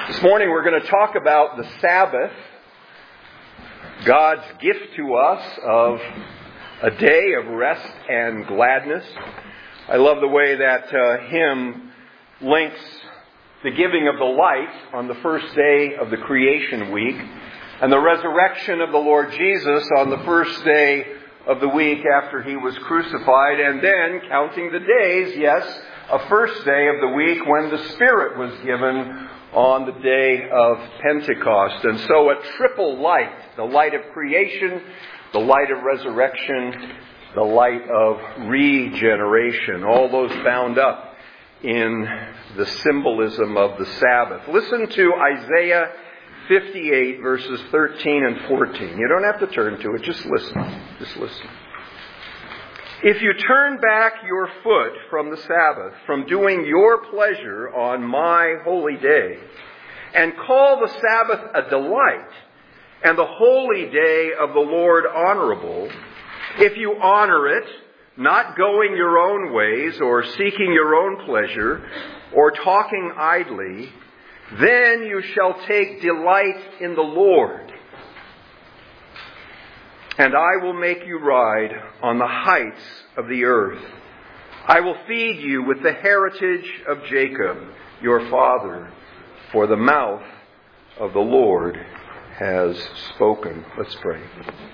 This morning we're going to talk about the Sabbath, God's gift to us of a day of rest and gladness. I love the way that hymn links the giving of the light on the first day of the creation week and the resurrection of the Lord Jesus on the first day of the week after he was crucified, and then counting the days, yes, a first day of the week when the Spirit was given on the day of Pentecost. And so a triple light, the light of creation, the light of resurrection, the light of regeneration, all those bound up in the symbolism of the Sabbath. Listen to Isaiah 58 verses 13 and 14. You don't have to turn to it, just listen. Just listen. If you turn back your foot from the Sabbath, from doing your pleasure on my holy day, and call the Sabbath a delight, and the holy day of the Lord honorable, if you honor it, not going your own ways, or seeking your own pleasure, or talking idly, then you shall take delight in the Lord. And I will make you ride on the heights of the earth. I will feed you with the heritage of Jacob, your father, for the mouth of the Lord has spoken. Let's pray.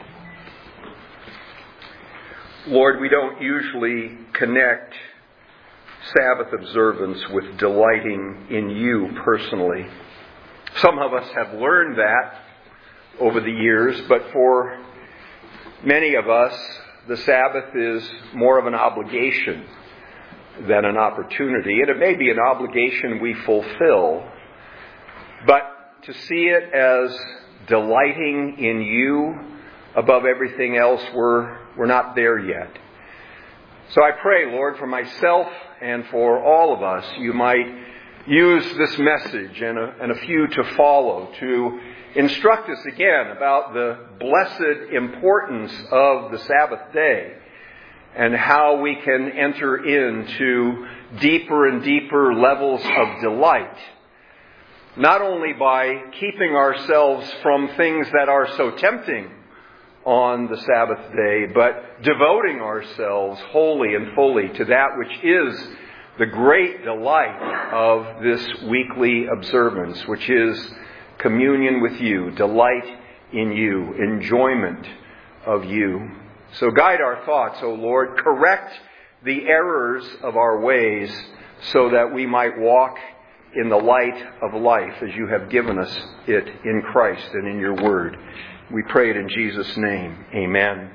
Lord, we don't usually connect Sabbath observance with delighting in you personally. Some of us have learned that over the years, but for many of us, the Sabbath is more of an obligation than an opportunity. And it may be an obligation we fulfill, but to see it as delighting in you above everything else, we're not there yet. So I pray, Lord, for myself and for all of us, you might use this message and a few to follow to instruct us again about the blessed importance of the Sabbath day and how we can enter into deeper and deeper levels of delight, not only by keeping ourselves from things that are so tempting on the Sabbath day, but devoting ourselves wholly and fully to that which is the great delight of this weekly observance, which is communion with you, delight in you, enjoyment of you. So guide our thoughts, O Lord. Correct the errors of our ways so that we might walk in the light of life as you have given us it in Christ and in your word. We pray it in Jesus' name. Amen.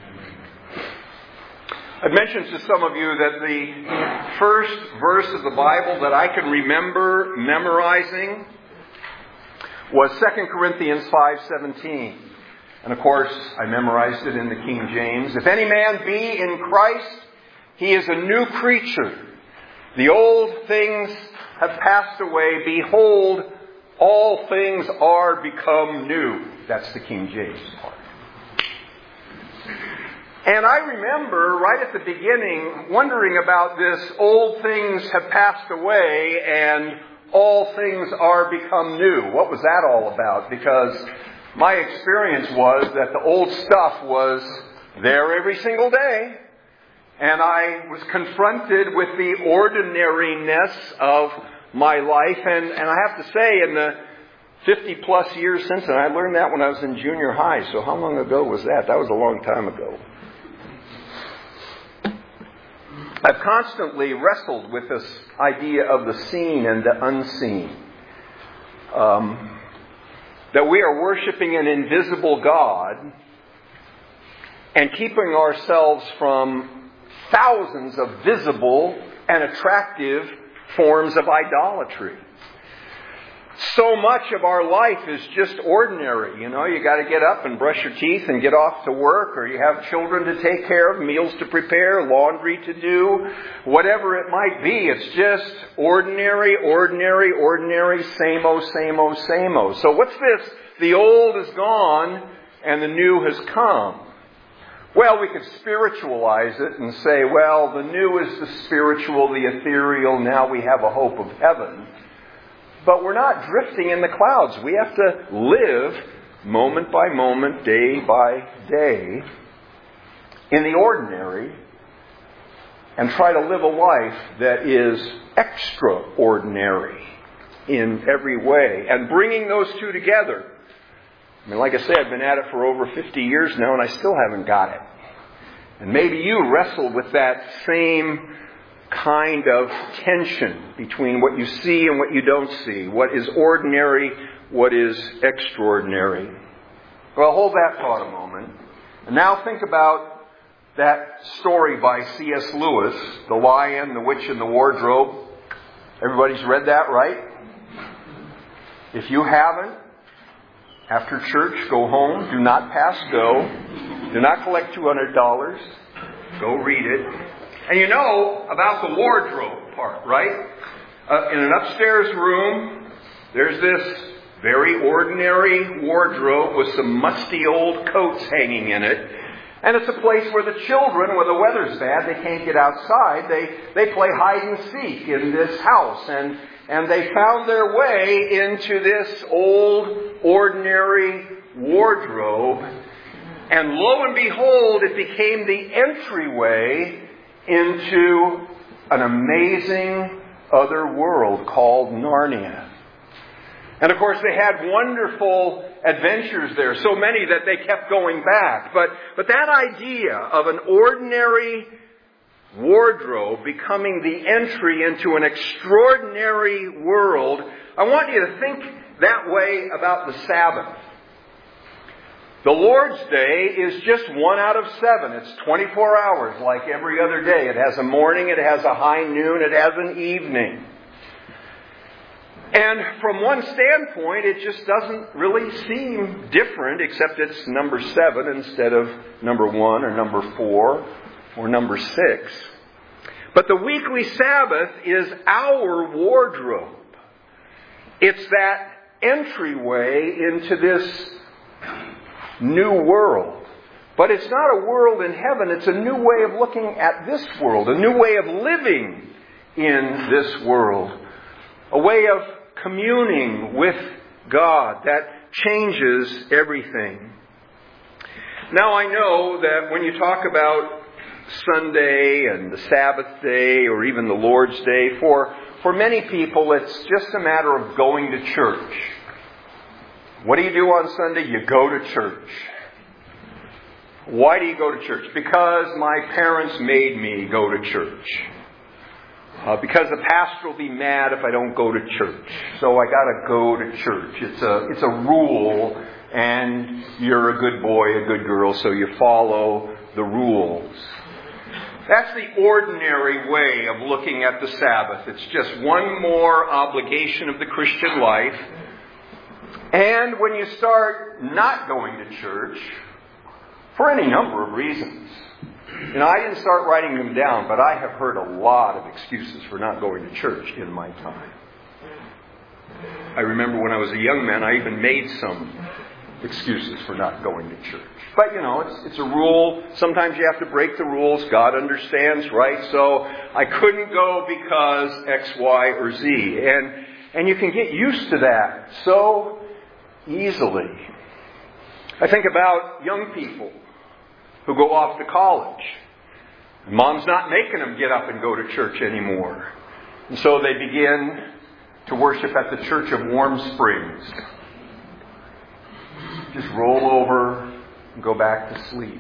I mentioned to some of you that the first verse of the Bible that I can remember memorizing was 2 Corinthians 5:17. And of course, I memorized it in the King James. If any man be in Christ, he is a new creature. The old things have passed away. Behold, all things are become new. That's the King James part. And I remember right at the beginning wondering about this, old things have passed away and all things are become new. What was that all about? Because my experience was that the old stuff was there every single day. And I was confronted with the ordinariness of my life. And I have to say, in the 50 plus years since then, I learned that when I was in junior high. So how long ago was that? That was a long time ago. I've constantly wrestled with this idea of the seen and the unseen. That we are worshiping an invisible God and keeping ourselves from thousands of visible and attractive forms of idolatry. So much of our life is just ordinary. You know, you got to get up and brush your teeth and get off to work, or you have children to take care of, meals to prepare, laundry to do, whatever it might be. It's just ordinary, same-o, same-o, same-o. So what's this? The old is gone and the new has come. Well, we could spiritualize it and say, well, the new is the spiritual, the ethereal, now we have a hope of heaven. but we're not drifting in the clouds. We have to live moment by moment, day by day, in the ordinary, and try to live a life that is extraordinary in every way. And bringing those two together. I mean, like I said, I've been at it for over 50 years now, and I still haven't got it. And maybe you wrestle with that same kind of tension between what you see and what you don't see. What is ordinary, what is extraordinary. Well, hold that thought a moment. And now think about that story by C.S. Lewis, The Lion, the Witch, and the Wardrobe. Everybody's read that, right? If you haven't, after church, go home. Do not pass go. Do not collect $200. Go read it. And you know about the wardrobe part, right? In an upstairs room, there's this very ordinary wardrobe with some musty old coats hanging in it. And it's a place where the children, when the weather's bad, they can't get outside. They play hide and seek in this house. And they found their way into this old, ordinary wardrobe. And lo and behold, it became the entryway into an amazing other world called Narnia. And of course, they had wonderful adventures there, so many that they kept going back. But that idea of an ordinary wardrobe becoming the entry into an extraordinary world, I want you to think that way about the Sabbath. The Lord's Day is just 1 out of 7. It's 24 hours like every other day. It has a morning, it has a high noon, it has an evening. And from one standpoint, it just doesn't really seem different, except it's number 7 instead of number 1 or number 4 or number 6. But the weekly Sabbath is our wardrobe. It's that entryway into this new world. But it's not a world in heaven. It's a new way of looking at this world. A new way of living in this world. A way of communing with God that changes everything. Now I know that when you talk about Sunday and the Sabbath day or even the Lord's Day, for many people it's just a matter of going to church. What do you do on Sunday? You go to church. Why do you go to church? Because my parents made me go to church. Because the pastor will be mad if I don't go to church. So I got to go to church. It's a rule, and you're a good boy, a good girl, so you follow the rules. That's the ordinary way of looking at the Sabbath. It's just one more obligation of the Christian life. And when you start not going to church, for any number of reasons, I didn't start writing them down, but I have heard a lot of excuses for not going to church in my time. I remember when I was a young man, I even made some excuses for not going to church. But, it's a rule. Sometimes you have to break the rules. God understands, right? So I couldn't go because X, Y, or Z. And you can get used to that so easily. I think about young people who go off to college. Mom's not making them get up and go to church anymore. And so they begin to worship at the Church of Warm Springs. Just roll over and go back to sleep.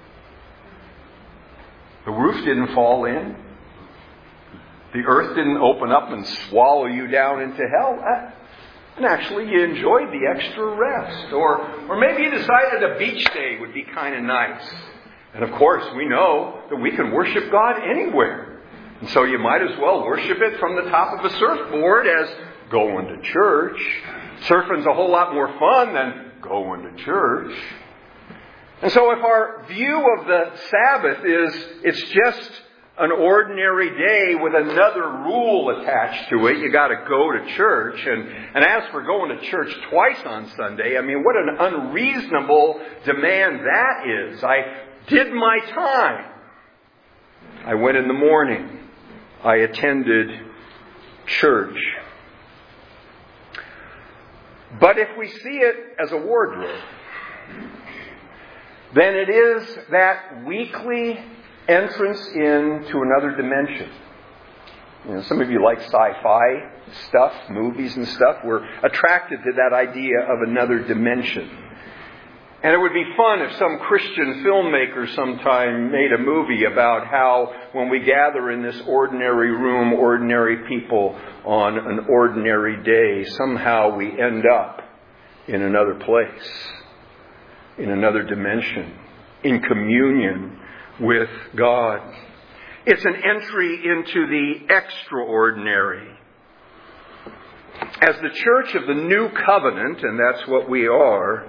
The roof didn't fall in. The earth didn't open up and swallow you down into hell. And actually you enjoyed the extra rest. Or maybe you decided a beach day would be kind of nice. And of course we know that we can worship God anywhere. And so you might as well worship it from the top of a surfboard as going to church. Surfing's a whole lot more fun than going to church. And so if our view of the Sabbath is it's just an ordinary day with another rule attached to it, you got to go to church. And as for going to church twice on Sunday, what an unreasonable demand that is. I did my time. I went in the morning. I attended church. But if we see it as a wardrobe, then it is that weekly entrance into another dimension. You know, some of you like sci-fi stuff, movies and stuff. We're attracted to that idea of another dimension. And it would be fun if some Christian filmmaker sometime made a movie about how when we gather in this ordinary room, ordinary people on an ordinary day, somehow we end up in another place, in another dimension, in communion with God. It's an entry into the extraordinary. As the church of the New Covenant, and that's what we are,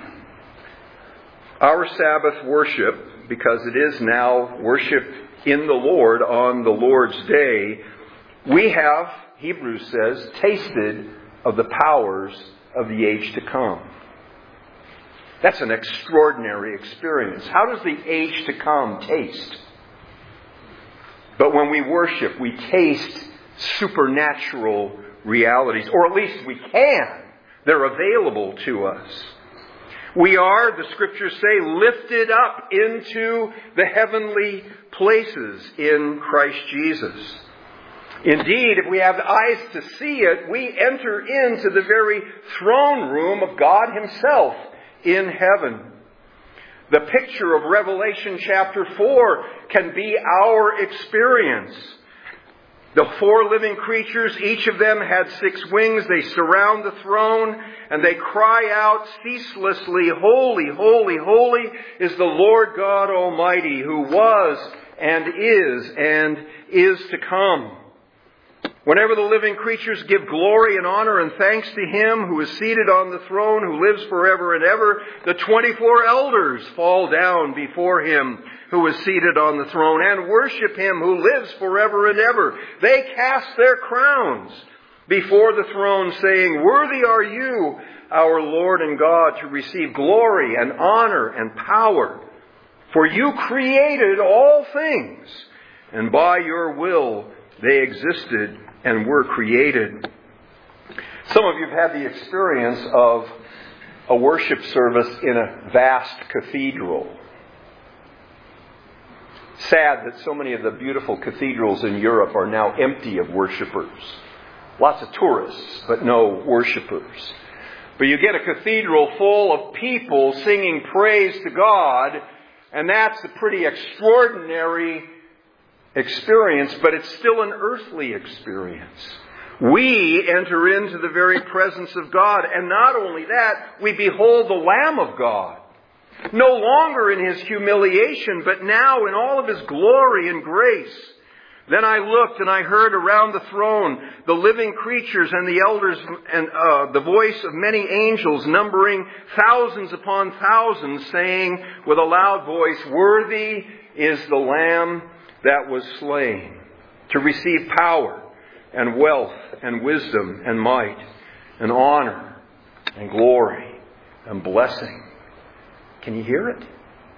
our Sabbath worship, because it is now worship in the Lord on the Lord's day, we have, Hebrews says, tasted of the powers of the age to come. That's an extraordinary experience. How does the age to come taste? But when we worship, we taste supernatural realities, or at least we can. They're available to us. We are, the Scriptures say, lifted up into the heavenly places in Christ Jesus. Indeed, if we have eyes to see it, we enter into the very throne room of God Himself in heaven. The picture of Revelation chapter 4 can be our experience. The 4 living creatures, each of them had 6 wings. They surround the throne and they cry out ceaselessly, "Holy, holy, holy is the Lord God Almighty, who was and is to come." Whenever the living creatures give glory and honor and thanks to Him who is seated on the throne, who lives forever and ever, the 24 elders fall down before Him who is seated on the throne and worship Him who lives forever and ever. They cast their crowns before the throne, saying, "Worthy are you, our Lord and God, to receive glory and honor and power. For you created all things, and by your will they existed and were created." Some of you have had the experience of a worship service in a vast cathedral. Sad that so many of the beautiful cathedrals in Europe are now empty of worshipers. Lots of tourists, but no worshipers. But you get a cathedral full of people singing praise to God, and that's a pretty extraordinary experience, but it's still an earthly experience. We enter into the very presence of God, and not only that, we behold the Lamb of God. No longer in His humiliation, but now in all of His glory and grace. Then I looked and I heard around the throne the living creatures and the elders and the voice of many angels numbering thousands upon thousands, saying with a loud voice, "Worthy is the Lamb that was slain to receive power and wealth and wisdom and might and honor and glory and blessing." Can you hear it?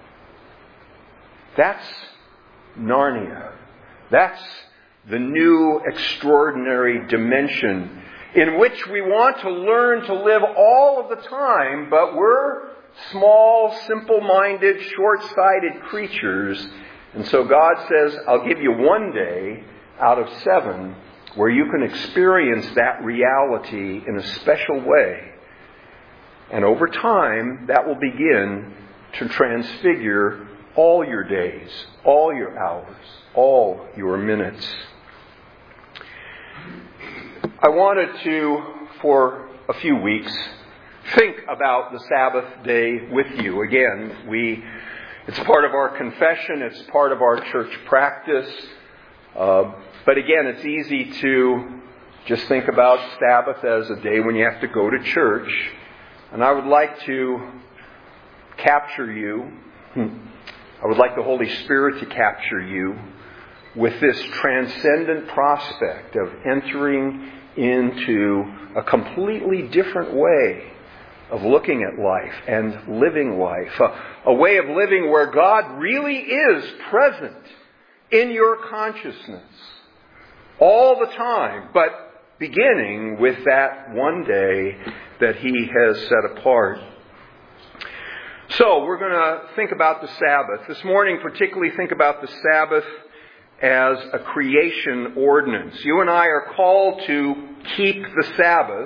That's Narnia. That's the new extraordinary dimension in which we want to learn to live all of the time, but we're small, simple-minded, short-sighted creatures. And so God says, I'll give you one day out of 7 where you can experience that reality in a special way. And over time, that will begin to transfigure all your days, all your hours, all your minutes. I wanted to, for a few weeks, think about the Sabbath day with you. Again, it's part of our confession, it's part of our church practice. But again, it's easy to just think about Sabbath as a day when you have to go to church. And I would like to capture you. I would like the Holy Spirit to capture you with this transcendent prospect of entering into a completely different way of looking at life and living life. A way of living where God really is present in your consciousness all the time, but beginning with that one day that He has set apart. So, we're going to think about the Sabbath. This morning, particularly think about the Sabbath as a creation ordinance. You and I are called to keep the Sabbath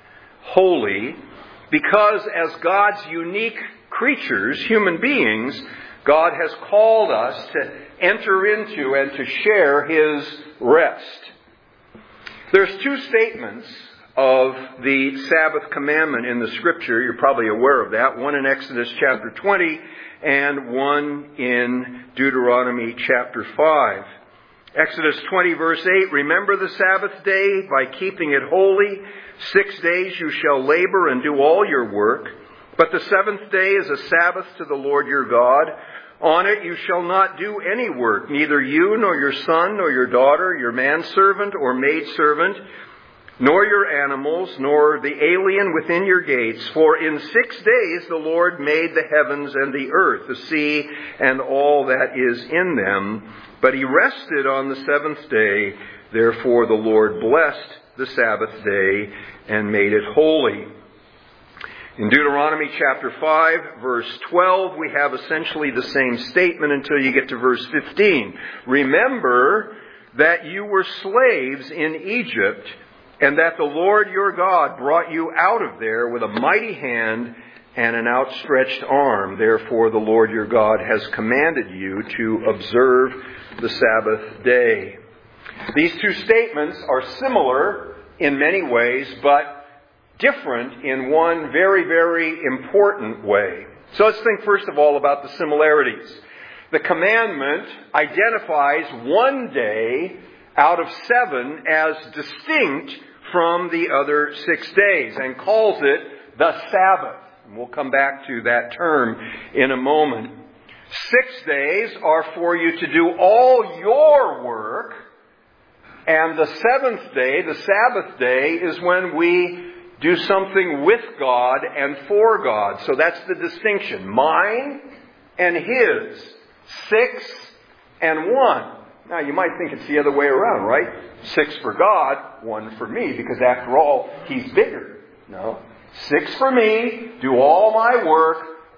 holy because as God's unique creatures, human beings, God has called us to enter into and to share His rest. There's two statements of the Sabbath commandment in the Scripture. You're probably aware of that. One in Exodus chapter 20 and one in Deuteronomy chapter 5. Exodus 20 verse 8, remember the Sabbath day by keeping it holy. 6 days you shall labor and do all your work. But the seventh day is a Sabbath to the Lord your God. On it you shall not do any work, neither you nor your son nor your daughter, your manservant or maidservant, nor your animals, nor the alien within your gates. For in 6 days the Lord made the heavens and the earth, the sea, and all that is in them. But He rested on the seventh day. Therefore the Lord blessed the Sabbath day and made it holy. In Deuteronomy chapter 5, verse 12, we have essentially the same statement until you get to verse 15. Remember that you were slaves in Egypt, and that the Lord your God brought you out of there with a mighty hand and an outstretched arm. Therefore the Lord your God has commanded you to observe the Sabbath day. These two statements are similar in many ways, but different in one very, very important way. So let's think first of all about the similarities. The commandment identifies one day out of 7 as distinct from the other 6 days and calls it the Sabbath. And we'll come back to that term in a moment. 6 days are for you to do all your work, and the seventh day, the Sabbath day, is when we do something with God and for God. So that's the distinction. Mine and His. 6 and 1. Now you might think it's the other way around, right? 6 for God, 1 for me, because after all, He's bigger. No. 6 for me, do all my work,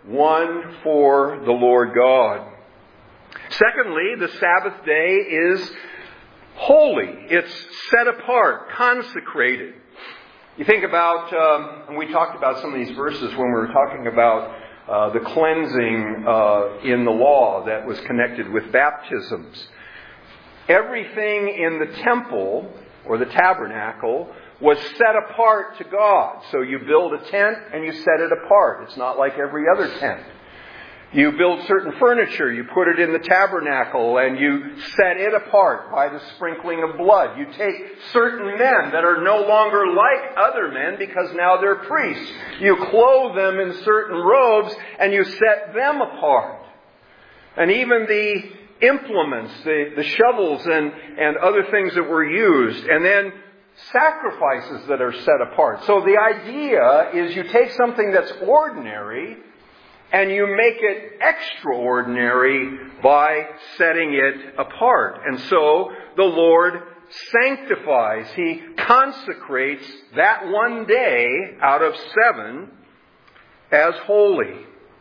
1 for the Lord God. Secondly, the Sabbath day is holy. It's set apart, consecrated. You think about, and we talked about some of these verses when we were talking about the cleansing in the law that was connected with baptisms. Everything in the temple, or the tabernacle, was set apart to God. So you build a tent and you set it apart. It's not like every other tent. You build certain furniture, you put it in the tabernacle, and you set it apart by the sprinkling of blood. You take certain men that are no longer like other men because now they're priests. You clothe them in certain robes and you set them apart. And even the implements, the shovels and other things that were used, and then sacrifices that are set apart. So the idea is you take something that's ordinary and you make it extraordinary by setting it apart. And so the Lord sanctifies. He consecrates that one day out of 7 as holy.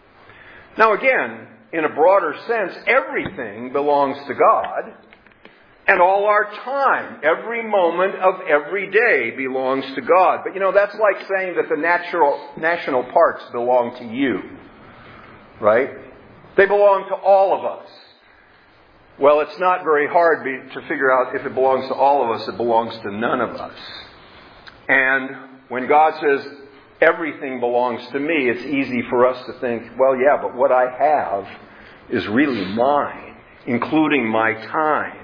Now again, in a broader sense, everything belongs to God. And all our time, every moment of every day belongs to God. But that's like saying that the national parks belong to you. Right? They belong to all of us. Well, it's not very hard to figure out if it belongs to all of us, it belongs to none of us. And when God says, everything belongs to me, it's easy for us to think, well, yeah, but what I have is really mine, including my time.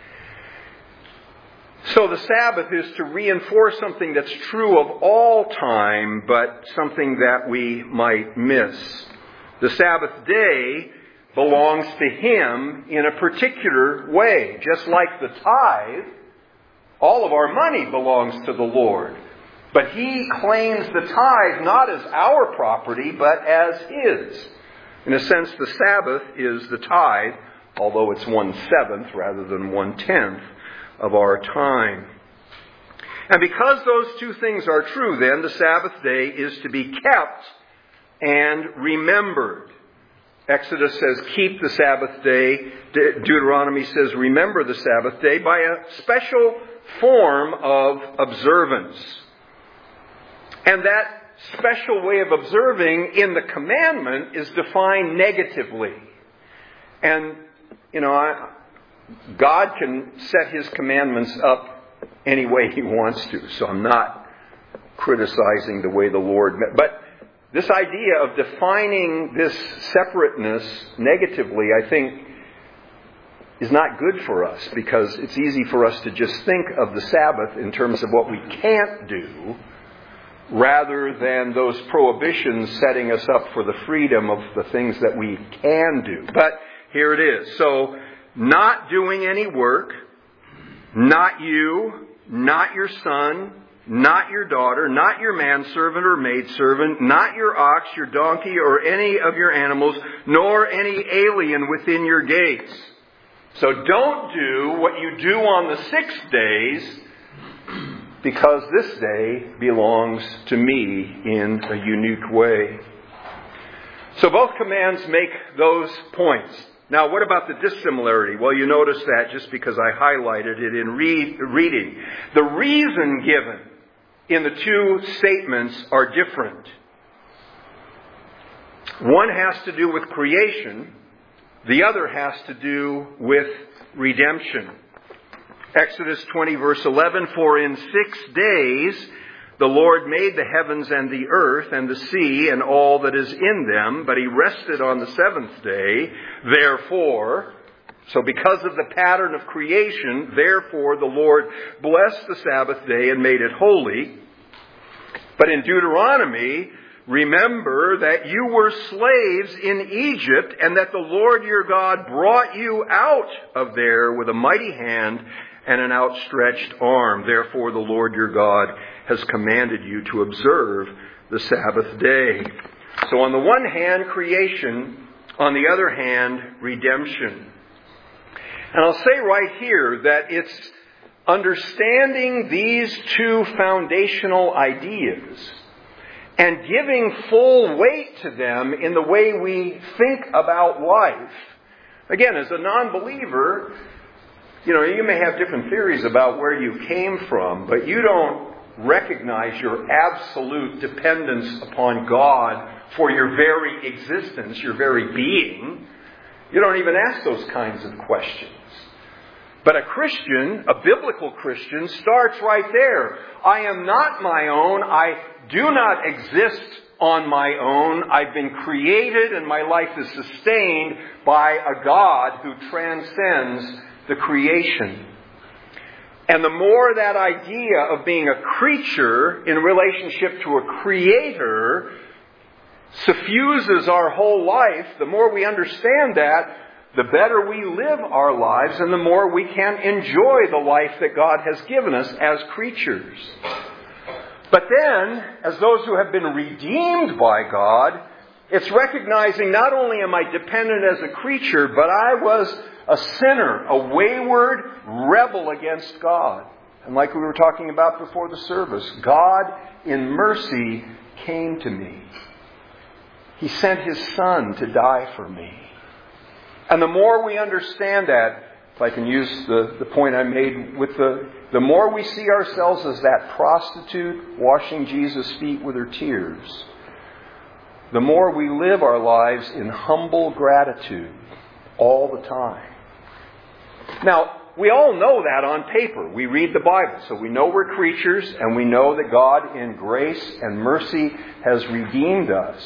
So the Sabbath is to reinforce something that's true of all time, but something that we might miss. The Sabbath day belongs to Him in a particular way. Just like the tithe, all of our money belongs to the Lord. But He claims the tithe not as our property, but as His. In a sense, the Sabbath is the tithe, although it's 1/7 rather than 1/10 of our time. And because those two things are true, then, the Sabbath day is to be kept and remembered. Exodus says, keep the Sabbath day. Deuteronomy says, remember the Sabbath day by a special form of observance. And that special way of observing in the commandment is defined negatively. And, God can set His commandments up any way He wants to. So I'm not criticizing the way the Lord... But this idea of defining this separateness negatively, I think, is not good for us, because it's easy for us to just think of the Sabbath in terms of what we can't do, rather than those prohibitions setting us up for the freedom of the things that we can do. But here it is. So, not doing any work, not you, not your son, not your daughter, not your manservant or maidservant, not your ox, your donkey, or any of your animals, nor any alien within your gates. So don't do what you do on the 6 days, because this day belongs to me in a unique way. So both commands make those points. Now, what about the dissimilarity? Well, you notice that just because I highlighted it in reading. The reason given in the two statements are different. One has to do with creation. The other has to do with redemption. Exodus 20 verse 11, for in 6 days the Lord made the heavens and the earth and the sea and all that is in them, but He rested on the 7th day. Therefore, so because of the pattern of creation, therefore the Lord blessed the Sabbath day and made it holy. But in Deuteronomy, remember that you were slaves in Egypt, and that the Lord your God brought you out of there with a mighty hand and an outstretched arm. Therefore the Lord your God has commanded you to observe the Sabbath day. So on the one hand, creation. On the other hand, redemption. And I'll say right here that it's understanding these two foundational ideas and giving full weight to them in the way we think about life. Again, as a non-believer, you may have different theories about where you came from, but you don't recognize your absolute dependence upon God for your very existence, your very being. You don't even ask those kinds of questions. But a Christian, a biblical Christian, starts right there. I am not my own. I do not exist on my own. I've been created and my life is sustained by a God who transcends the creation. And the more that idea of being a creature in relationship to a creator suffuses our whole life, the more we understand that, the better we live our lives and the more we can enjoy the life that God has given us as creatures. But then, as those who have been redeemed by God, it's recognizing not only am I dependent as a creature, but I was a sinner, a wayward rebel against God. And like we were talking about before the service, God in mercy came to me. He sent His Son to die for me. And the more we understand that, if I can use the point I made with the more we see ourselves as that prostitute washing Jesus' feet with her tears, the more we live our lives in humble gratitude all the time. Now, we all know that on paper. We read the Bible, so we know we're creatures, and we know that God in grace and mercy has redeemed us.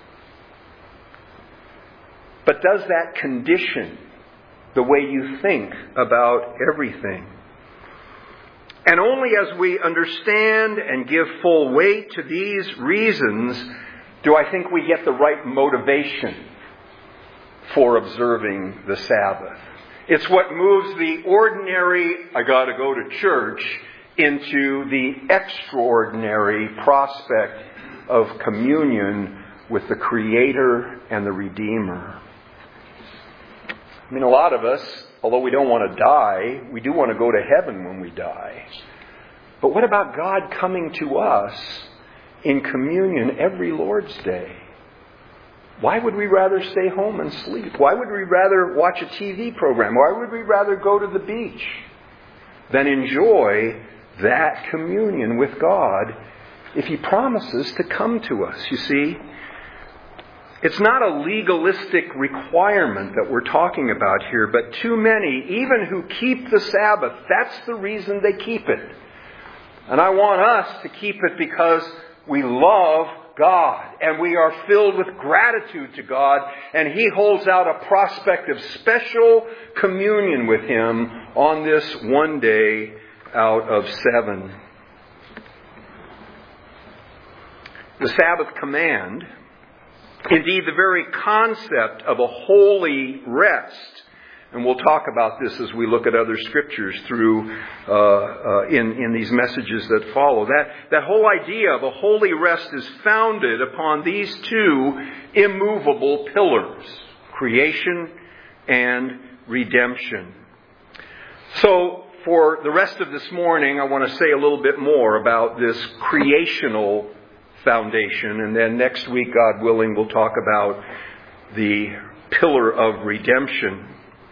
But does that condition the way you think about everything? And only as we understand and give full weight to these reasons do I think we get the right motivation for observing the Sabbath. It's what moves the ordinary, I got to go to church, into the extraordinary prospect of communion with the Creator and the Redeemer. I mean, a lot of us, although we don't want to die, we do want to go to heaven when we die. But what about God coming to us in communion every Lord's Day? Why would we rather stay home and sleep? Why would we rather watch a TV program? Why would we rather go to the beach than enjoy that communion with God if He promises to come to us? You see, it's not a legalistic requirement that we're talking about here, but too many, even who keep the Sabbath, that's the reason they keep it. And I want us to keep it because we love God and we are filled with gratitude to God, and He holds out a prospect of special communion with Him on this one day out of 7. The Sabbath command, indeed the very concept of a holy rest, and we'll talk about this as we look at other scriptures through in these messages that follow. That whole idea of a holy rest is founded upon these two immovable pillars: creation and redemption. So, for the rest of this morning, I want to say a little bit more about this creational foundation, and then next week, God willing, we'll talk about the pillar of redemption.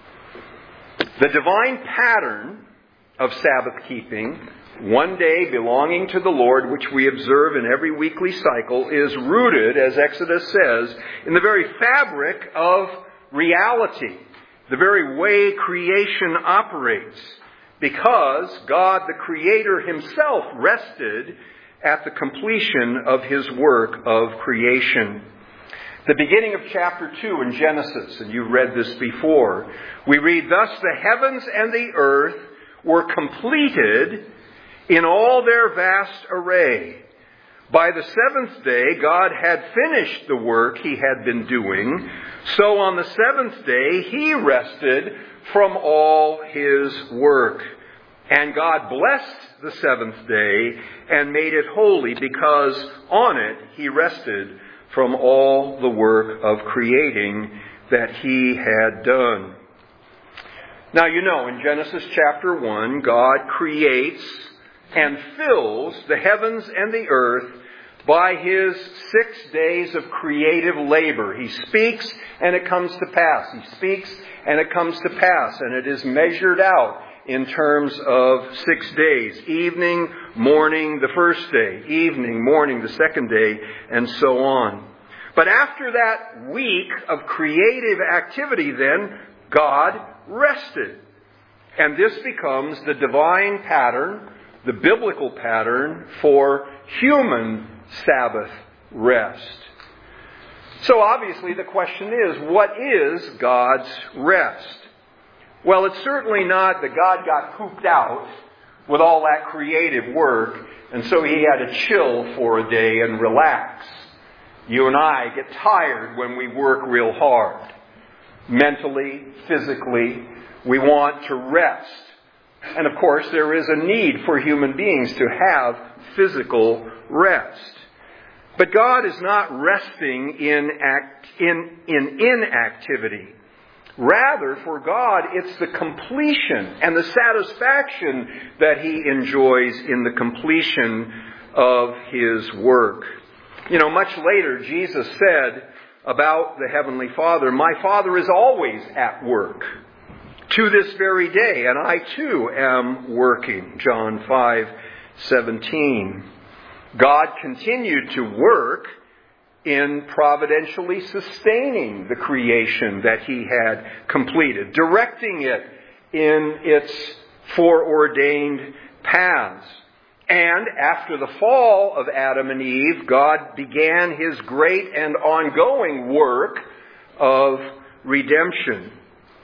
The divine pattern of Sabbath keeping, one day belonging to the Lord, which we observe in every weekly cycle, is rooted, as Exodus says, in the very fabric of reality, the very way creation operates, because God, the Creator Himself, rested at the completion of His work of creation. The beginning of chapter 2 in Genesis, and you've read this before, we read, "Thus the heavens and the earth were completed in all their vast array. By the seventh day God had finished the work He had been doing, so on the seventh day He rested from all His work. And God blessed the seventh day and made it holy, because on it He rested from all the work of creating that He had done." Now, you know, in Genesis chapter 1, God creates and fills the heavens and the earth by His 6 days of creative labor. He speaks and it comes to pass. He speaks and it comes to pass. And it is measured out in terms of 6 days. Evening, morning, the first day. Evening, morning, the second day, and so on. But after that week of creative activity then, God rested. And this becomes the divine pattern, the biblical pattern for human Sabbath rest. So obviously the question is, what is God's rest? Well, it's certainly not that God got pooped out with all that creative work, and so He had to chill for a day and relax. You and I get tired when we work real hard. Mentally, physically, we want to rest. And of course, there is a need for human beings to have physical rest. But God is not resting in inactivity. Rather, for God, it's the completion and the satisfaction that He enjoys in the completion of His work. You know, much later, Jesus said about the Heavenly Father, "My Father is always at work to this very day, and I too am working." John 5:17. God continued to work in providentially sustaining the creation that He had completed, directing it in its foreordained paths. And after the fall of Adam and Eve, God began His great and ongoing work of redemption.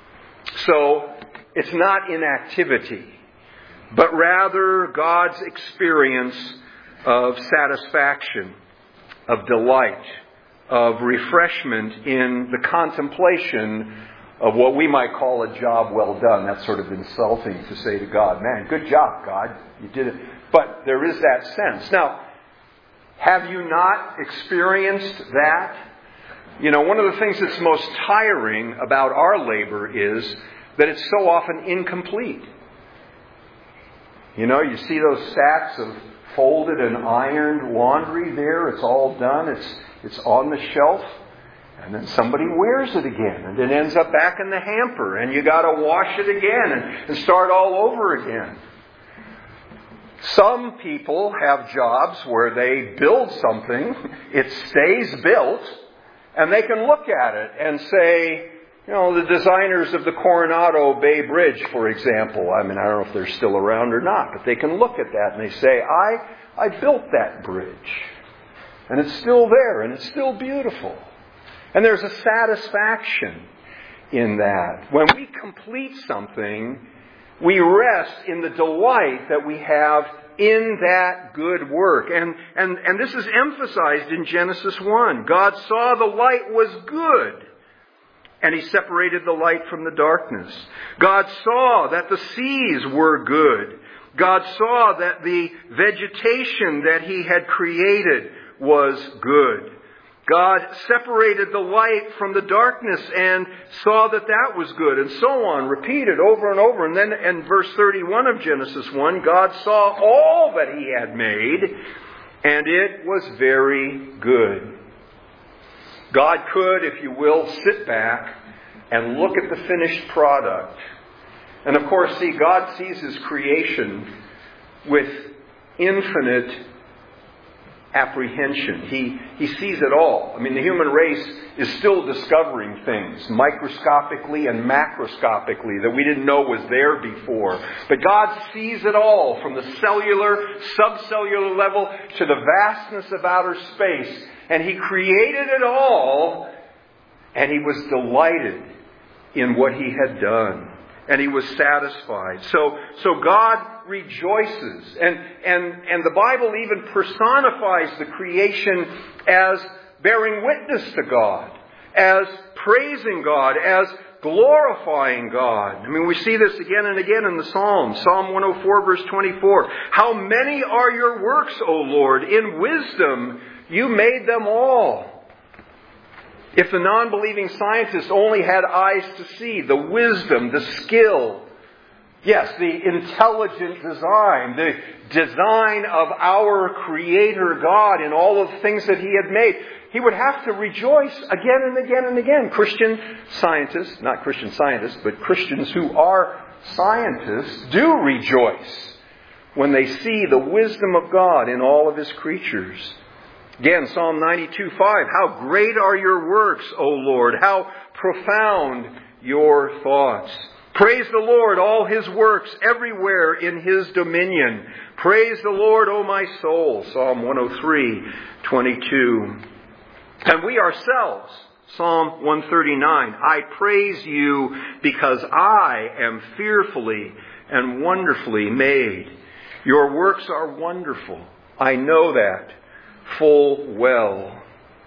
So it's not inactivity, but rather God's experience of satisfaction, of delight, of refreshment in the contemplation of what we might call a job well done. That's sort of insulting to say to God, "Man, good job, God. You did it." But there is that sense. Now, have you not experienced that? You know, one of the things that's most tiring about our labor is that it's so often incomplete. You know, you see those stacks of folded and ironed laundry there. It's all done. It's on the shelf. And then somebody wears it again. And it ends up back in the hamper. And you got to wash it again and start all over again. Some people have jobs where they build something. It stays built. And they can look at it and say, you know, the designers of the Coronado Bay Bridge, for example. I mean, I don't know if they're still around or not. But they can look at that and they say, I built that bridge. And it's still there. And it's still beautiful. And there's a satisfaction in that. When we complete something, we rest in the delight that we have in that good work. And this is emphasized in Genesis 1. God saw the light was good, and He separated the light from the darkness. God saw that the seas were good. God saw that the vegetation that He had created was good. God separated the light from the darkness and saw that that was good, and so on, repeated over and over. And then in verse 31 of Genesis 1, God saw all that He had made, and it was very good. God could, if you will, sit back and look at the finished product. And of course, see, God sees His creation with infinite apprehension. He sees it all. I mean, the human race is still discovering things microscopically and macroscopically that we didn't know was there before. But God sees it all from the cellular, subcellular level to the vastness of outer space. And He created it all, and He was delighted in what He had done. And He was satisfied. So God rejoices. And the Bible even personifies the creation as bearing witness to God, as praising God, as glorifying God. I mean, we see this again and again in the Psalms. Psalm 104, verse 24. How many are your works, O Lord? In wisdom you made them all. If the non-believing scientists only had eyes to see, the wisdom, the skill, yes, the intelligent design, the design of our Creator God in all of the things that He had made, he would have to rejoice again and again and again. Christian scientists, not Christian scientists, but Christians who are scientists do rejoice when they see the wisdom of God in all of His creatures. Again, Psalm 92:5, how great are your works, O Lord, how profound your thoughts. Praise the Lord, all His works, everywhere in His dominion. Praise the Lord, O my soul, Psalm 103:22. And we ourselves, Psalm 139, I praise you because I am fearfully and wonderfully made. Your works are wonderful. I know that full well.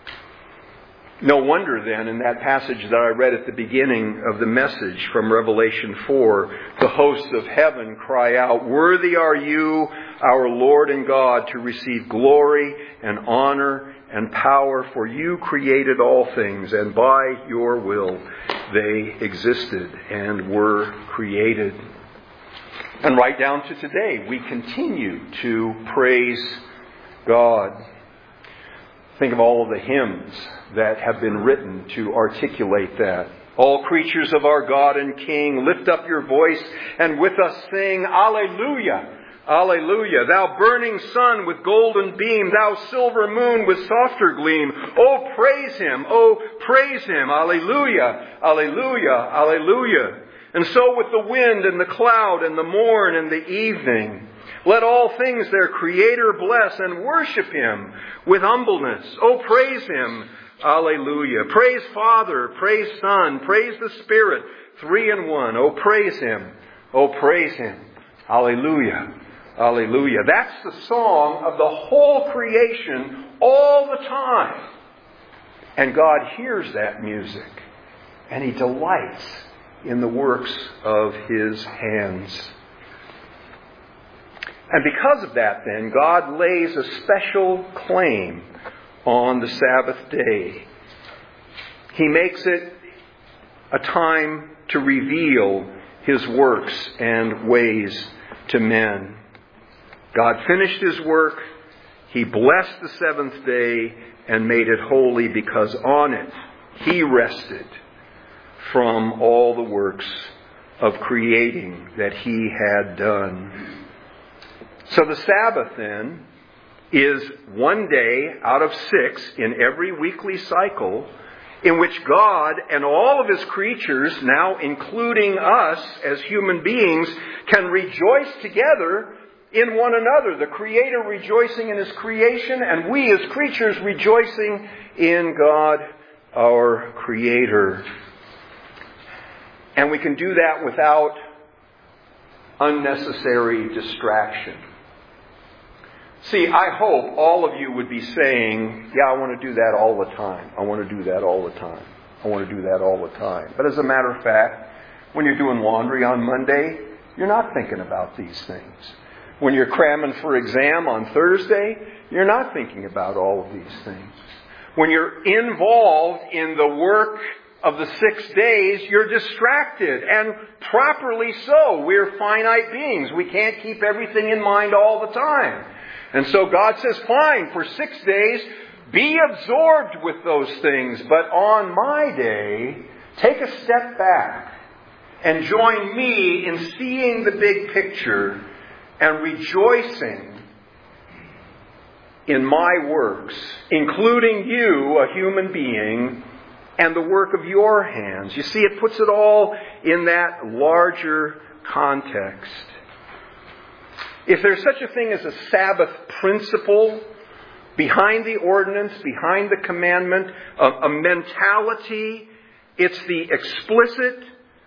No wonder then in that passage that I read at the beginning of the message from Revelation 4, the hosts of heaven cry out, worthy are you, our Lord and God, to receive glory and honor and power, for you created all things, and by your will they existed and were created. And right down to today, we continue to praise God. Think of all of the hymns that have been written to articulate that. All creatures of our God and King, lift up your voice and with us sing, Alleluia, Alleluia. Thou burning sun with golden beam, thou silver moon with softer gleam. Oh, praise Him, Alleluia, Alleluia, Alleluia. And so with the wind and the cloud and the morn and the evening, let all things their Creator bless and worship Him with humbleness. Oh, praise Him. Alleluia. Praise Father, praise Son, praise the Spirit, three in one. Oh, praise Him. Oh, praise Him. Alleluia. Alleluia. That's the song of the whole creation all the time. And God hears that music. And He delights in the works of His hands. And because of that, then, God lays a special claim on the Sabbath day. He makes it a time to reveal His works and ways to men. God finished His work. He blessed the seventh day and made it holy because on it He rested from all the works of creating that He had done. So the Sabbath then is one day out of 6 in every weekly cycle in which God and all of His creatures, now including us as human beings, can rejoice together in one another. The Creator rejoicing in His creation, and we as creatures rejoicing in God, our Creator. And we can do that without unnecessary distraction. See, I hope all of you would be saying, yeah, I want to do that all the time. I want to do that all the time. I want to do that all the time. But as a matter of fact, when you're doing laundry on Monday, you're not thinking about these things. When you're cramming for exam on Thursday, you're not thinking about all of these things. When you're involved in the work of the 6 days, you're distracted, and properly so. We're finite beings. We can't keep everything in mind all the time. And so God says, fine, for 6 days, be absorbed with those things. But on my day, take a step back and join me in seeing the big picture and rejoicing in my works, including you, a human being, and the work of your hands. You see, it puts it all in that larger context. If there's such a thing as a Sabbath principle behind the ordinance, behind the commandment, a mentality, it's the explicit,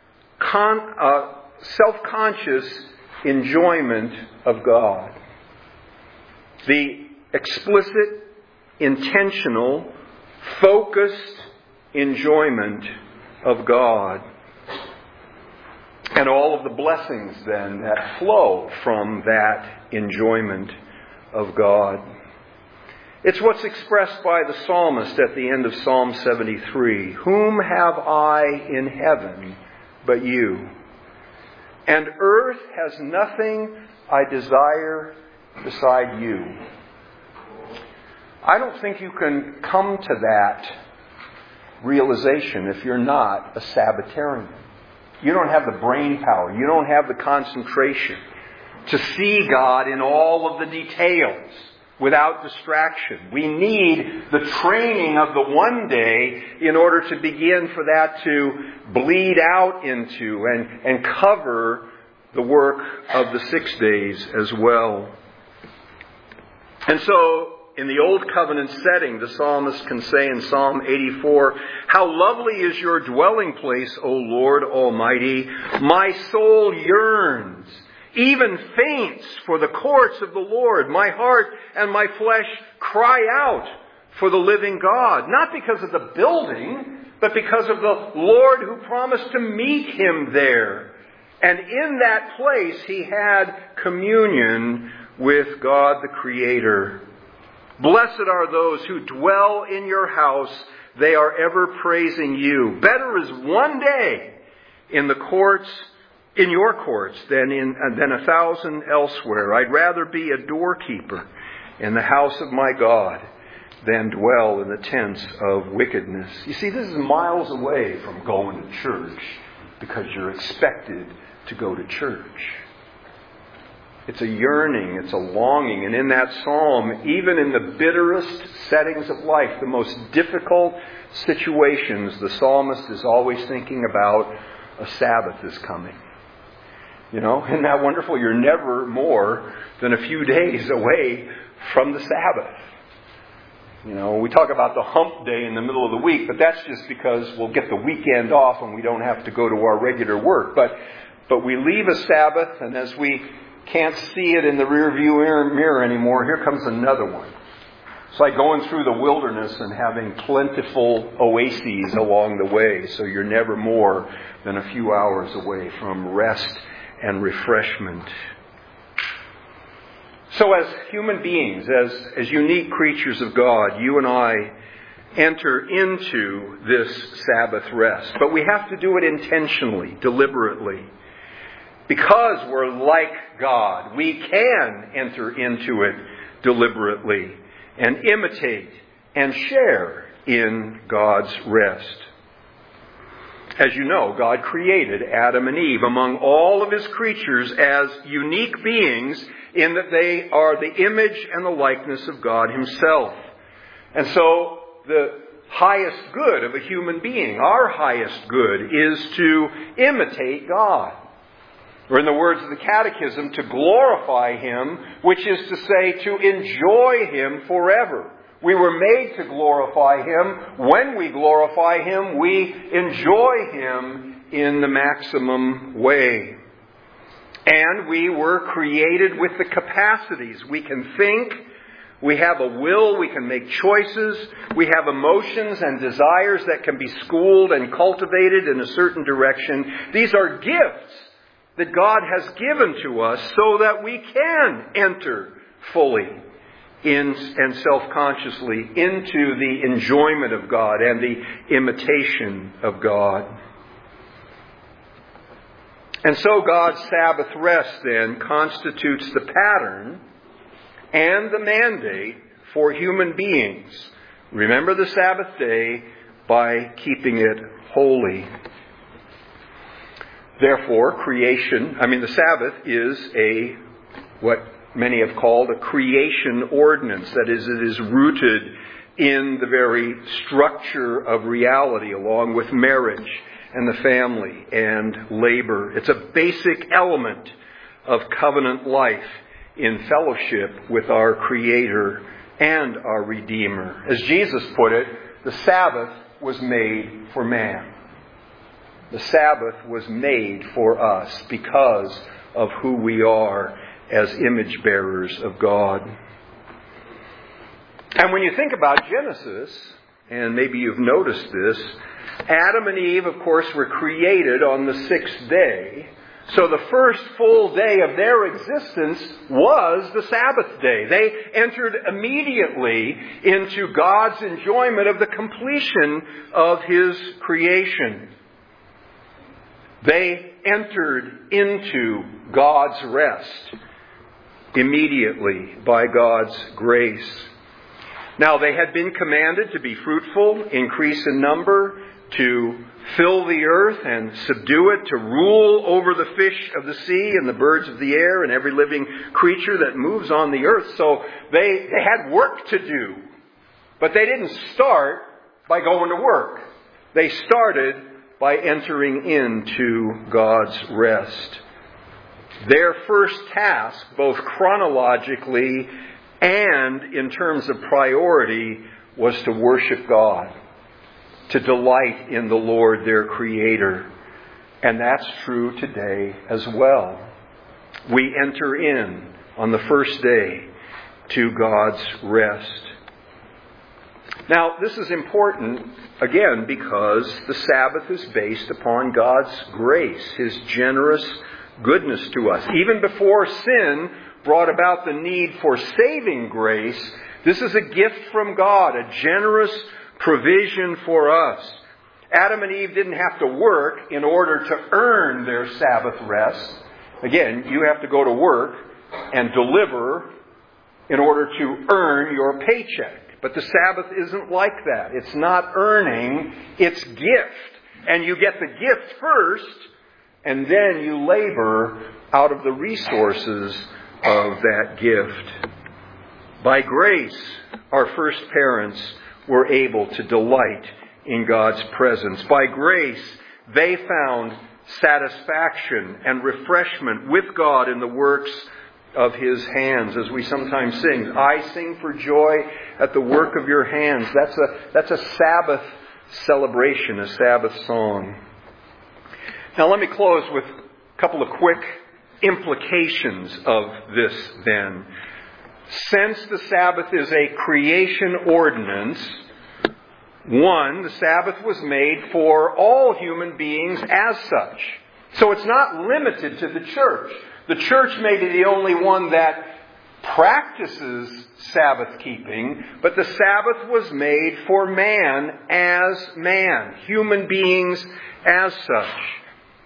self-conscious enjoyment of God. The explicit, intentional, focused enjoyment of God. And all of the blessings then that flow from that enjoyment of God. It's what's expressed by the psalmist at the end of Psalm 73. Whom have I in heaven but you? And earth has nothing I desire beside you. I don't think you can come to that realization if you're not a Sabbatarian. You don't have the brain power. You don't have the concentration to see God in all of the details without distraction. We need the training of the one day in order to begin for that to bleed out into and cover the work of the 6 days as well. And so, in the Old Covenant setting, the psalmist can say in Psalm 84, how lovely is your dwelling place, O Lord Almighty. My soul yearns, even faints for the courts of the Lord. My heart and my flesh cry out for the living God. Not because of the building, but because of the Lord who promised to meet him there. And in that place he had communion with God the Creator. Blessed are those who dwell in your house. They are ever praising you. Better is one day in the courts, in your courts, than 1,000 elsewhere. I'd rather be a doorkeeper in the house of my God than dwell in the tents of wickedness. You see, this is miles away from going to church because you're expected to go to church. It's a yearning, it's a longing. And in that psalm, even in the bitterest settings of life, the most difficult situations, the psalmist is always thinking about a Sabbath is coming. You know, isn't that wonderful? You're never more than a few days away from the Sabbath. You know, we talk about the hump day in the middle of the week, but that's just because we'll get the weekend off and we don't have to go to our regular work. But we leave a Sabbath, and as we can't see it in the rearview mirror anymore, here comes another one. It's like going through the wilderness and having plentiful oases along the way, so you're never more than a few hours away from rest and refreshment. So as human beings, as unique creatures of God, you and I enter into this Sabbath rest. But we have to do it intentionally, deliberately. Because we're like God, we can enter into it deliberately and imitate and share in God's rest. As you know, God created Adam and Eve among all of His creatures as unique beings in that they are the image and the likeness of God Himself. And so the highest good of a human being, our highest good, is to imitate God. Or in the words of the Catechism, to glorify Him, which is to say, to enjoy Him forever. We were made to glorify Him. When we glorify Him, we enjoy Him in the maximum way. And we were created with the capacities. We can think, we have a will, we can make choices, we have emotions and desires that can be schooled and cultivated in a certain direction. These are gifts that God has given to us so that we can enter fully and self-consciously into the enjoyment of God and the imitation of God. And so God's Sabbath rest then constitutes the pattern and the mandate for human beings. Remember the Sabbath day by keeping it holy. Therefore, the Sabbath is what many have called a creation ordinance. That is, it is rooted in the very structure of reality, along with marriage and the family and labor. It's a basic element of covenant life in fellowship with our Creator and our Redeemer. As Jesus put it, the Sabbath was made for man. The Sabbath was made for us because of who we are as image bearers of God. And when you think about Genesis, and maybe you've noticed this, Adam and Eve, of course, were created on the sixth day. So the first full day of their existence was the Sabbath day. They entered immediately into God's enjoyment of the completion of His creation. They entered into God's rest immediately by God's grace. Now, they had been commanded to be fruitful, increase in number, to fill the earth and subdue it, to rule over the fish of the sea and the birds of the air and every living creature that moves on the earth. So they had work to do. But they didn't start by going to work. They started by entering into God's rest. Their first task, both chronologically and in terms of priority, was to worship God, to delight in the Lord, their Creator. And that's true today as well. We enter in on the first day to God's rest. Now, this is important, again, because the Sabbath is based upon God's grace, His generous goodness to us. Even before sin brought about the need for saving grace, this is a gift from God, a generous provision for us. Adam and Eve didn't have to work in order to earn their Sabbath rest. Again, you have to go to work and deliver in order to earn your paycheck. But the Sabbath isn't like that. It's not earning, it's gift. And you get the gift first, and then you labor out of the resources of that gift. By grace, our first parents were able to delight in God's presence. By grace, they found satisfaction and refreshment with God in the works of His hands. As we sometimes sing, I sing for joy at the work of your hands. That's a Sabbath celebration, a Sabbath song. Now let me close with a couple of quick implications of this then. Since the Sabbath is a creation ordinance, one, the Sabbath was made for all human beings as such. So it's not limited to the church. The church may be the only one that practices Sabbath keeping, but the Sabbath was made for man as man, human beings as such.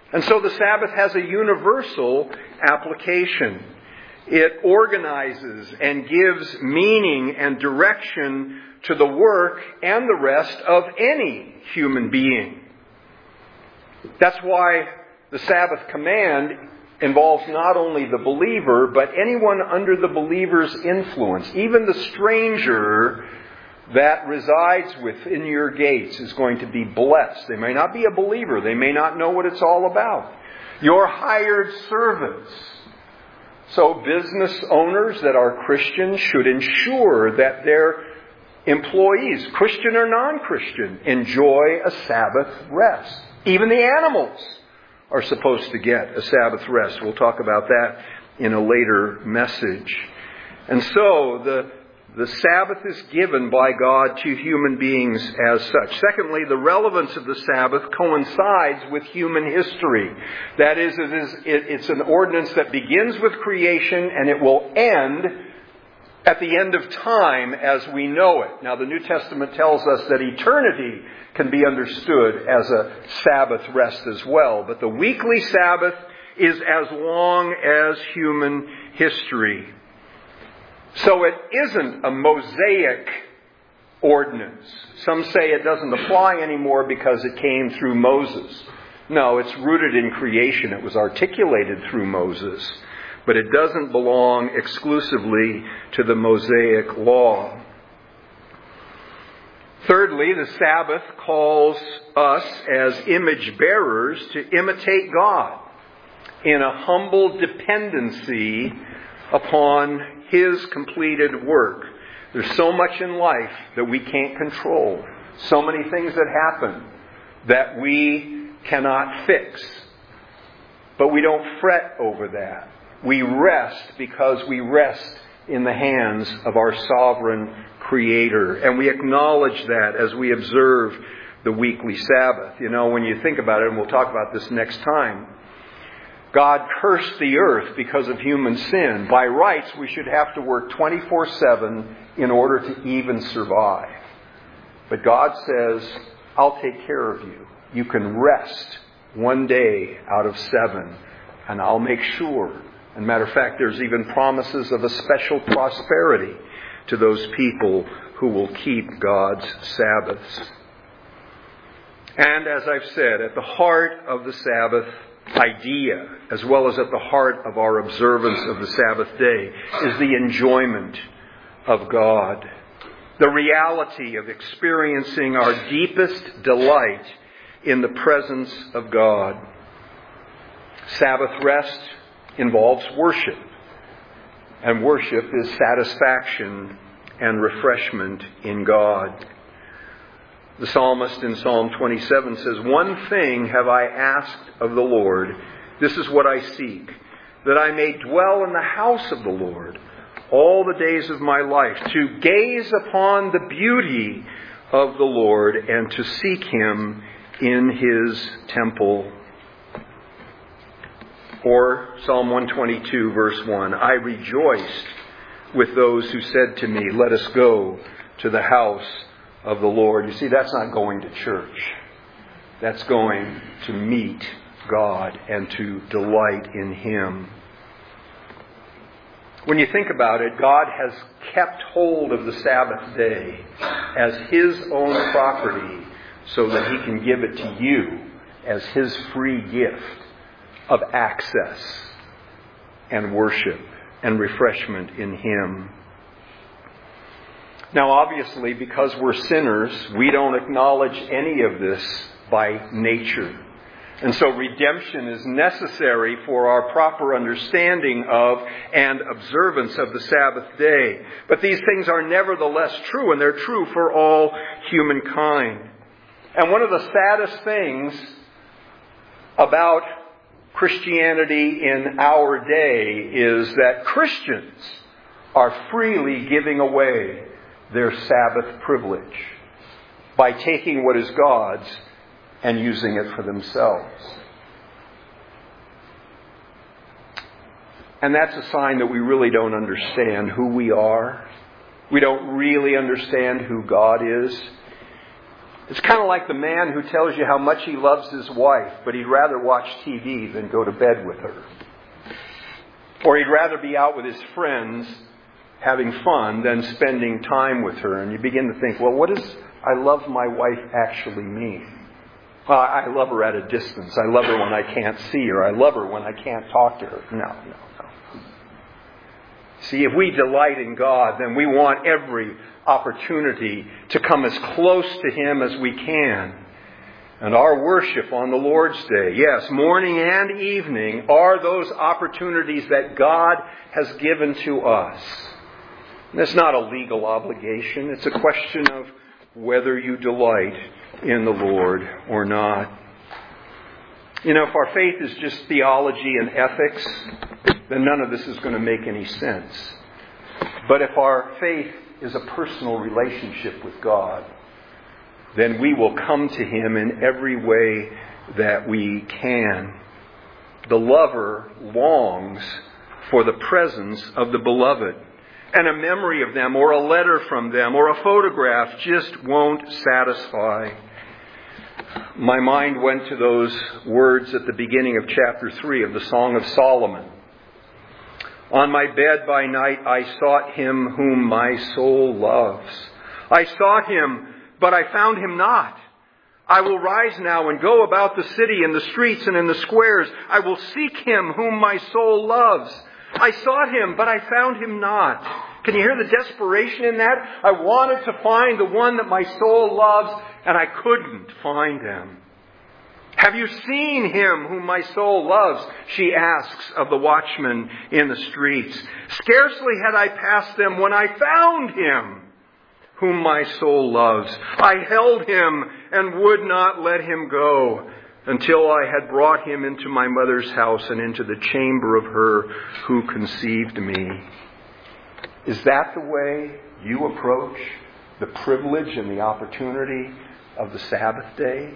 And so the Sabbath has a universal application. It organizes and gives meaning and direction to the work and the rest of any human being. That's why the Sabbath command involves not only the believer, but anyone under the believer's influence. Even the stranger that resides within your gates is going to be blessed. They may not be a believer. They may not know what it's all about. Your hired servants. So business owners that are Christians should ensure that their employees, Christian or non-Christian, enjoy a Sabbath rest. Even the animals are supposed to get a Sabbath rest. We'll talk about that in a later message. And so the Sabbath is given by God to human beings as such. Secondly, the relevance of the Sabbath coincides with human history. That is, it's an ordinance that begins with creation and it will end at the end of time as we know it. Now, the New Testament tells us that eternity can be understood as a Sabbath rest as well. But the weekly Sabbath is as long as human history. So it isn't a Mosaic ordinance. Some say it doesn't apply anymore because it came through Moses. No, it's rooted in creation. It was articulated through Moses. But it doesn't belong exclusively to the Mosaic law. Thirdly, the Sabbath calls us as image bearers to imitate God in a humble dependency upon His completed work. There's so much in life that we can't control. So many things that happen that we cannot fix. But we don't fret over that. We rest because we rest in the hands of our sovereign Creator. And we acknowledge that as we observe the weekly Sabbath. You know, when you think about it, and we'll talk about this next time, God cursed the earth because of human sin. By rights, we should have to work 24/7 in order to even survive. But God says, I'll take care of you. You can rest one day out of 7, and I'll make sure. And matter of fact, there's even promises of a special prosperity to those people who will keep God's Sabbaths. And as I've said, at the heart of the Sabbath idea, as well as at the heart of our observance of the Sabbath day, is the enjoyment of God. The reality of experiencing our deepest delight in the presence of God. Sabbath rest involves worship. And worship is satisfaction and refreshment in God. The psalmist in Psalm 27 says, "One thing have I asked of the Lord, this is what I seek, that I may dwell in the house of the Lord all the days of my life, to gaze upon the beauty of the Lord and to seek Him in His temple." Or Psalm 122, verse 1, "I rejoiced with those who said to me, let us go to the house of the Lord." You see, that's not going to church. That's going to meet God and to delight in Him. When you think about it, God has kept hold of the Sabbath day as His own property so that He can give it to you as His free gift of access and worship and refreshment in Him. Now, obviously, because we're sinners, we don't acknowledge any of this by nature. And so redemption is necessary for our proper understanding of and observance of the Sabbath day. But these things are nevertheless true, and they're true for all humankind. And one of the saddest things about Christianity in our day is that Christians are freely giving away their Sabbath privilege by taking what is God's and using it for themselves. And that's a sign that we really don't understand who we are. We don't really understand who God is. It's kind of like the man who tells you how much he loves his wife, but he'd rather watch TV than go to bed with her. Or he'd rather be out with his friends having fun than spending time with her. And you begin to think, well, what does I love my wife actually mean? Well, I love her at a distance. I love her when I can't see her. I love her when I can't talk to her. No. See, if we delight in God, then we want every opportunity to come as close to Him as we can. And our worship on the Lord's Day, yes, morning and evening, are those opportunities that God has given to us. And it's not a legal obligation. It's a question of whether you delight in the Lord or not. You know, if our faith is just theology and ethics, then none of this is going to make any sense. But if our faith is a personal relationship with God, then we will come to Him in every way that we can. The lover longs for the presence of the beloved, and a memory of them, or a letter from them, or a photograph just won't satisfy. My mind went to those words at the beginning of chapter 3 of the Song of Solomon. On my bed by night I sought Him whom my soul loves. I sought Him, but I found Him not. I will rise now and go about the city in the streets and in the squares. I will seek Him whom my soul loves. I sought Him, but I found Him not. Can you hear the desperation in that? I wanted to find the one that my soul loves, and I couldn't find Him. Have you seen Him whom my soul loves? She asks of the watchman in the streets. Scarcely had I passed them when I found Him whom my soul loves. I held Him and would not let Him go until I had brought Him into my mother's house and into the chamber of her who conceived me. Is that the way you approach the privilege and the opportunity of the Sabbath day?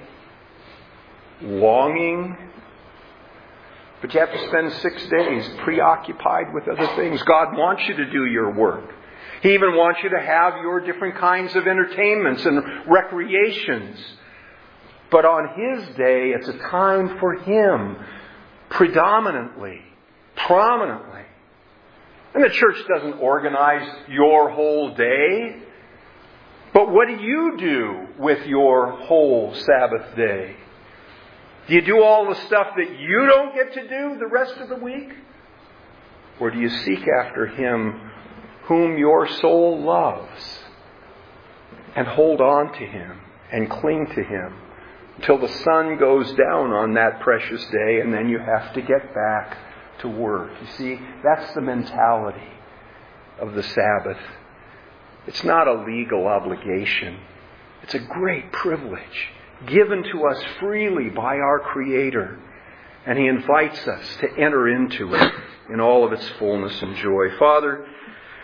Longing, but you have to spend 6 days preoccupied with other things. God wants you to do your work. He even wants you to have your different kinds of entertainments and recreations. But on His day, it's a time for Him predominantly, prominently. And the church doesn't organize your whole day. But what do you do with your whole Sabbath day? Do you do all the stuff that you don't get to do the rest of the week? Or do you seek after Him whom your soul loves and hold on to Him and cling to Him until the sun goes down on that precious day and then you have to get back to work? You see, that's the mentality of the Sabbath. It's not a legal obligation. It's a great privilege given to us freely by our Creator. And He invites us to enter into it in all of its fullness and joy. Father,